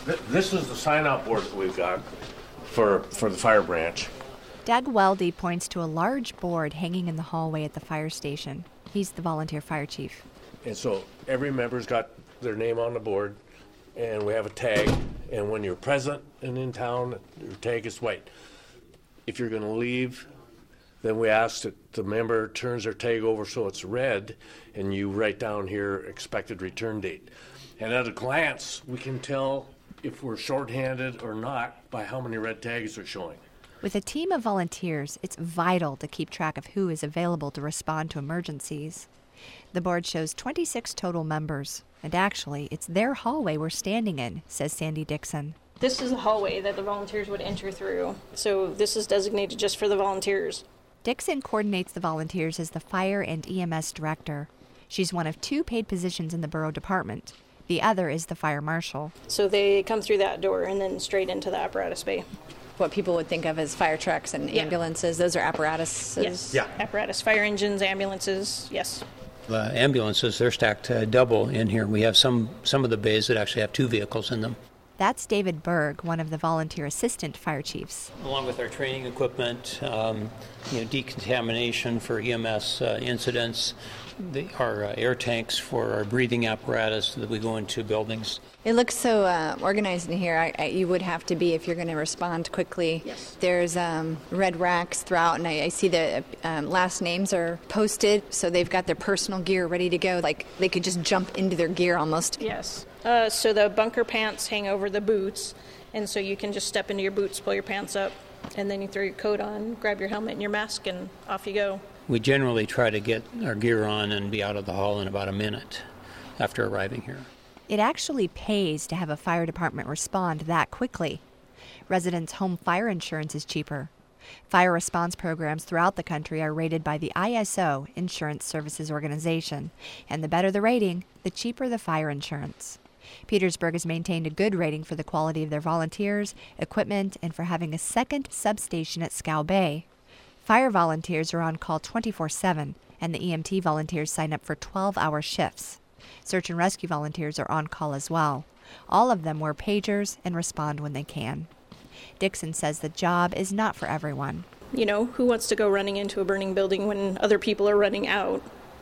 This is the sign-out board that we've got for the fire branch. Doug Weldy points to a large board hanging in the hallway at the fire station. He's the volunteer fire chief. And so every member's got their name on the board, and we have a tag. And when you're present and in town, your tag is white. If you're going to leave, then we ask that the member turns their tag over so it's red, and you write down here expected return date. And at a glance, we can tell if we're shorthanded or not by how many red tags are showing. With a team of volunteers, it's vital to keep track of who is available to respond to emergencies. The board shows 26 total members, and actually, it's their hallway we're standing in, says Sandy Dixon. This is the hallway that the volunteers would enter through, so this is designated just for the volunteers. Dixon coordinates the volunteers as the fire and EMS director. She's one of 2 paid positions in the borough department. The other is the fire marshal. So they come through that door and then straight into the apparatus bay. What people would think of as fire trucks and ambulances, those are apparatuses? Yes. Yeah. Apparatus, fire engines, ambulances, yes. Ambulances, they're stacked double in here. We have some of the bays that actually have 2 vehicles in them. That's David Berg, one of the volunteer assistant fire chiefs. Along with our training equipment, decontamination for EMS incidents, our air tanks for our breathing apparatus that we go into buildings. It looks so organized in here. You would have to be if you're going to respond quickly. Yes. There's red racks throughout, and I see the last names are posted, so they've got their personal gear ready to go. Like they could just jump into their gear almost. Yes. So the bunker pants hang over the boots, and so you can just step into your boots, pull your pants up, and then you throw your coat on, grab your helmet and your mask, and off you go. We generally try to get our gear on and be out of the hall in about a minute after arriving here. It actually pays to have a fire department respond that quickly. Residents' home fire insurance is cheaper. Fire response programs throughout the country are rated by the ISO Insurance Services Organization, and the better the rating, the cheaper the fire insurance. Petersburg has maintained a good rating for the quality of their volunteers, equipment, and for having a second substation at Scow Bay. Fire volunteers are on call 24/7, and the EMT volunteers sign up for 12-hour shifts. Search and rescue volunteers are on call as well. All of them wear pagers and respond when they can. Dixon says the job is not for everyone. You know, who wants to go running into a burning building when other people are running out?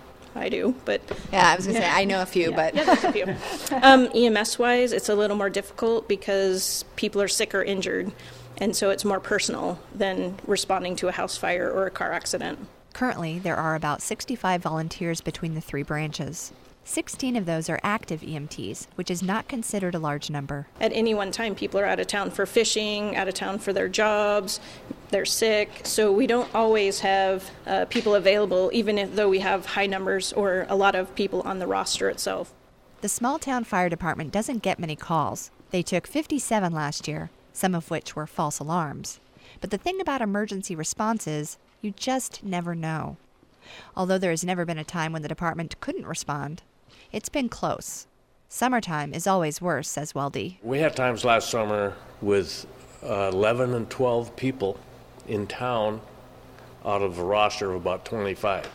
I do, but... Yeah, I was going to say, I know a few, but... Yeah, there's a few. EMS-wise, it's a little more difficult because people are sick or injured, and so it's more personal than responding to a house fire or a car accident. Currently, there are about 65 volunteers between the 3 branches. 16 of those are active EMTs, which is not considered a large number. At any one time, people are out of town for fishing, out of town for their jobs, they're sick, so we don't always have people available, even though we have high numbers or a lot of people on the roster itself. The small-town fire department doesn't get many calls. They took 57 last year, some of which were false alarms. But the thing about emergency response is, you just never know. Although there has never been a time when the department couldn't respond, it's been close. Summertime is always worse, says Weldy. We had times last summer with 11 and 12 people in town out of a roster of about 25.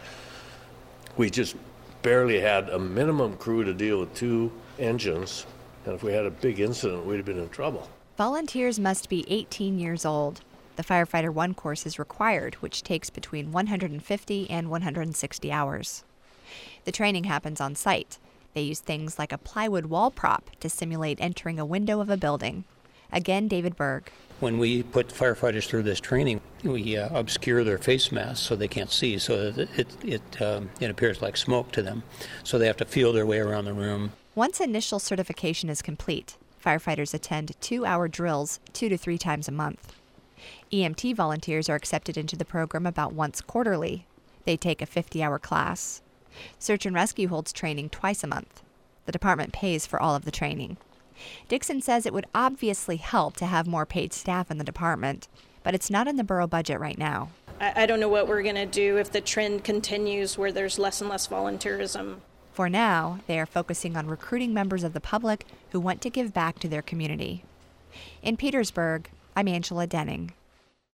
We just barely had a minimum crew to deal with 2 engines, and if we had a big incident, we'd have been in trouble. Volunteers must be 18 years old. The Firefighter 1 course is required, which takes between 150 and 160 hours. The training happens on site. They use things like a plywood wall prop to simulate entering a window of a building. Again, David Berg. When we put firefighters through this training, we obscure their face masks so they can't see, so that it appears like smoke to them. So they have to feel their way around the room. Once initial certification is complete, firefighters attend 2-hour drills 2 to 3 times a month. EMT volunteers are accepted into the program about once quarterly. They take a 50-hour class. Search and Rescue holds training twice a month. The department pays for all of the training. Dixon says it would obviously help to have more paid staff in the department, but it's not in the borough budget right now. I don't know what we're going to do if the trend continues where there's less and less volunteerism. For now, they are focusing on recruiting members of the public who want to give back to their community. In Petersburg, I'm Angela Denning.